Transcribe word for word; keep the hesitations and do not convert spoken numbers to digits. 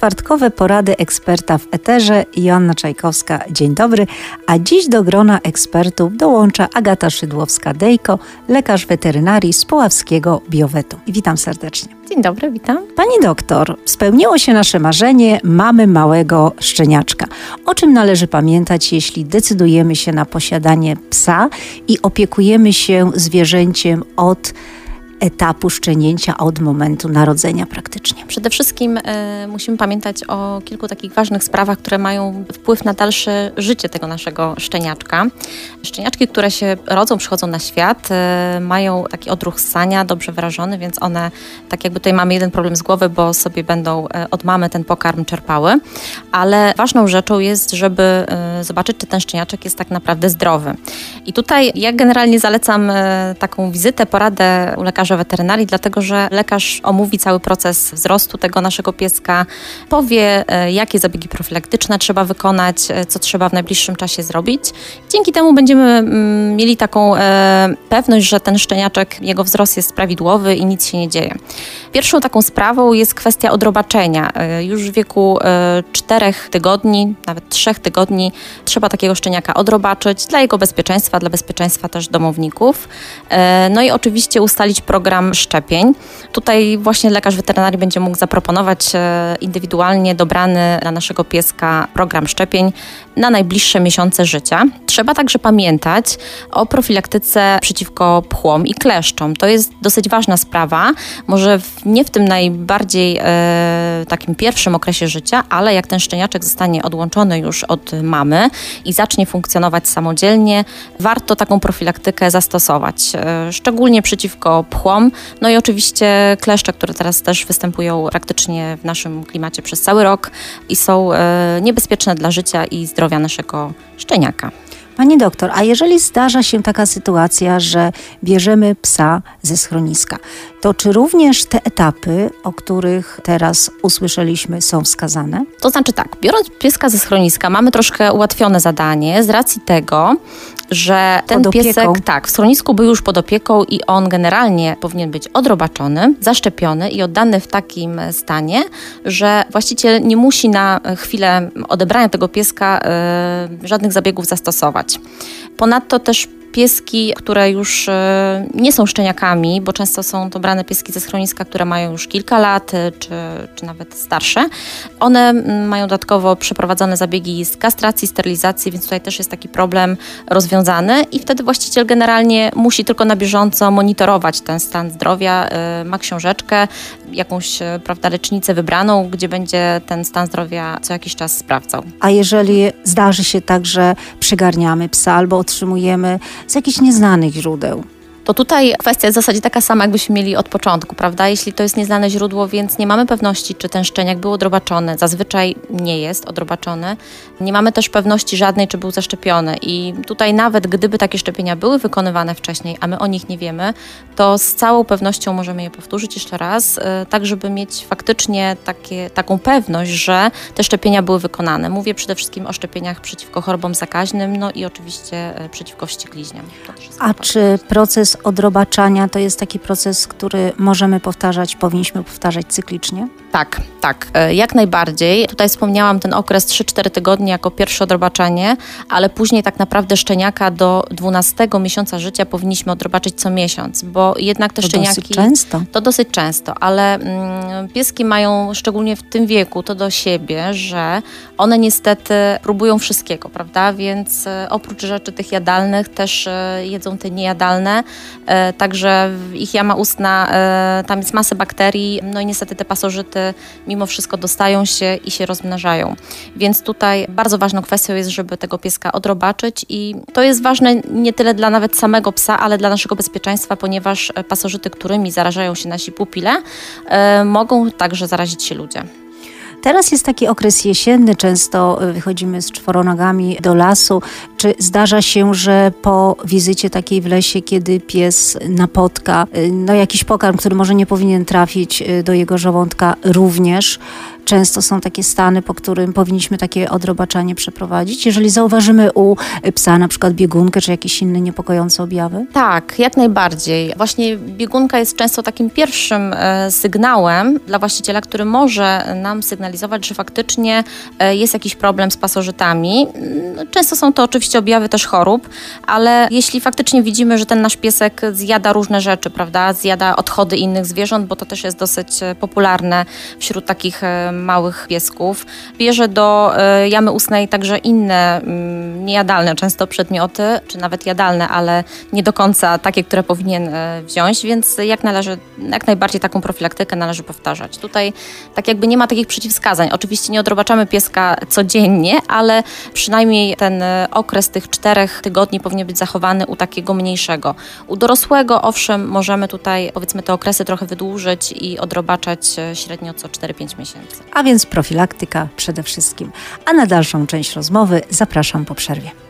Czwartkowe porady eksperta w eterze. Joanna Czajkowska, dzień dobry. A dziś do grona ekspertów dołącza Agata Szydłowska-Dejko, lekarz weterynarii z Puławskiego Biowetu. Witam serdecznie. Dzień dobry, witam. Pani doktor, spełniło się nasze marzenie mamy małego szczeniaczka. O czym należy pamiętać, jeśli decydujemy się na posiadanie psa i opiekujemy się zwierzęciem od etapu szczenięcia, od momentu narodzenia praktycznie? Przede wszystkim y, musimy pamiętać o kilku takich ważnych sprawach, które mają wpływ na dalsze życie tego naszego szczeniaczka. Szczeniaczki, które się rodzą, przychodzą na świat, y, mają taki odruch ssania dobrze wyrażony, więc one, tak jakby tutaj mamy jeden problem z głowy, bo sobie będą y, od mamy ten pokarm czerpały, ale ważną rzeczą jest, żeby y, zobaczyć, czy ten szczeniaczek jest tak naprawdę zdrowy. I tutaj ja generalnie zalecam y, taką wizytę, poradę u lekarza weterynarii, dlatego że lekarz omówi cały proces wzrostu tego naszego pieska, powie, jakie zabiegi profilaktyczne trzeba wykonać, co trzeba w najbliższym czasie zrobić. Dzięki temu będziemy mieli taką pewność, że ten szczeniaczek, jego wzrost jest prawidłowy i nic się nie dzieje. Pierwszą taką sprawą jest kwestia odrobaczenia. Już w wieku czterech tygodni, nawet trzech tygodni trzeba takiego szczeniaka odrobaczyć dla jego bezpieczeństwa, dla bezpieczeństwa też domowników. No i oczywiście ustalić program szczepień. Tutaj właśnie lekarz weterynarii będzie mógł zaproponować indywidualnie dobrany dla naszego pieska program szczepień na najbliższe miesiące życia. Trzeba także pamiętać o profilaktyce przeciwko pchłom i kleszczom. To jest dosyć ważna sprawa, może w, nie w tym najbardziej e, takim pierwszym okresie życia, ale jak ten szczeniaczek zostanie odłączony już od mamy i zacznie funkcjonować samodzielnie, warto taką profilaktykę zastosować, e, szczególnie przeciwko pchłom, no i oczywiście kleszcze, które teraz też występują praktycznie w naszym klimacie przez cały rok i są e, niebezpieczne dla życia i zdrowia naszego szczeniaka. Pani doktor, a jeżeli zdarza się taka sytuacja, że bierzemy psa ze schroniska, to czy również te etapy, o których teraz usłyszeliśmy, są wskazane? To znaczy tak, biorąc pieska ze schroniska, mamy troszkę ułatwione zadanie z racji tego, że ten piesek tak, w schronisku był już pod opieką i on generalnie powinien być odrobaczony, zaszczepiony i oddany w takim stanie, że właściciel nie musi na chwilę odebrania tego pieska y, żadnych zabiegów zastosować. Ponadto też pieski, które już nie są szczeniakami, bo często są to brane pieski ze schroniska, które mają już kilka lat, czy, czy nawet starsze. One mają dodatkowo przeprowadzone zabiegi z kastracji, sterylizacji, więc tutaj też jest taki problem rozwiązany i wtedy właściciel generalnie musi tylko na bieżąco monitorować ten stan zdrowia, ma książeczkę, jakąś, prawda, lecznicę wybraną, gdzie będzie ten stan zdrowia co jakiś czas sprawdzał. A jeżeli zdarzy się tak, że przygarniamy psa albo otrzymujemy z jakichś nieznanych źródeł? To tutaj kwestia jest w zasadzie taka sama, jakbyśmy mieli od początku, prawda? Jeśli to jest nieznane źródło, więc nie mamy pewności, czy ten szczeniak był odrobaczony. Zazwyczaj nie jest odrobaczony. Nie mamy też pewności żadnej, czy był zaszczepiony. I tutaj nawet gdyby takie szczepienia były wykonywane wcześniej, a my o nich nie wiemy, to z całą pewnością możemy je powtórzyć jeszcze raz, tak żeby mieć faktycznie takie, taką pewność, że te szczepienia były wykonane. Mówię przede wszystkim o szczepieniach przeciwko chorobom zakaźnym, no i oczywiście przeciwko wścieklizniom. A czy proces odrobaczania to jest taki proces, który możemy powtarzać, powinniśmy powtarzać cyklicznie? Tak, tak, jak najbardziej. Tutaj wspomniałam ten okres trzy cztery tygodnie jako pierwsze odrobaczenie, ale później tak naprawdę szczeniaka do dwunastego miesiąca życia powinniśmy odrobaczyć co miesiąc, bo jednak te to szczeniaki... dosyć często. To dosyć często, ale mm, pieski mają szczególnie w tym wieku to do siebie, że one niestety próbują wszystkiego, prawda? Więc e, oprócz rzeczy tych jadalnych też e, jedzą te niejadalne, e, także ich jama ustna, e, tam jest masę bakterii, no i niestety te pasożyty mimo wszystko dostają się i się rozmnażają. Więc tutaj bardzo ważną kwestią jest, żeby tego pieska odrobaczyć i to jest ważne nie tyle dla nawet samego psa, ale dla naszego bezpieczeństwa, ponieważ pasożyty, którymi zarażają się nasi pupile, e, mogą także zarazić się ludzie. Teraz jest taki okres jesienny, często wychodzimy z czworonogami do lasu. Czy zdarza się, że po wizycie takiej w lesie, kiedy pies napotka no jakiś pokarm, który może nie powinien trafić do jego żołądka, również często są takie stany, po którym powinniśmy takie odrobaczanie przeprowadzić, jeżeli zauważymy u psa na przykład biegunkę, czy jakieś inne niepokojące objawy? Tak, jak najbardziej. Właśnie biegunka jest często takim pierwszym e, sygnałem dla właściciela, który może nam sygnalizować, że faktycznie e, jest jakiś problem z pasożytami. Często są to oczywiście objawy też chorób, ale jeśli faktycznie widzimy, że ten nasz piesek zjada różne rzeczy, prawda, zjada odchody innych zwierząt, bo to też jest dosyć popularne wśród takich e, małych piesków, bierze do e, jamy ustnej także inne m, niejadalne często przedmioty, czy nawet jadalne, ale nie do końca takie, które powinien e, wziąć, więc jak należy, jak najbardziej taką profilaktykę należy powtarzać. Tutaj tak jakby nie ma takich przeciwwskazań. Oczywiście nie odrobaczamy pieska codziennie, ale przynajmniej ten okres tych czterech tygodni powinien być zachowany u takiego mniejszego. U dorosłego, owszem, możemy tutaj powiedzmy te okresy trochę wydłużyć i odrobaczać średnio co cztery pięć miesięcy. A więc profilaktyka przede wszystkim. A na dalszą część rozmowy zapraszam po przerwie.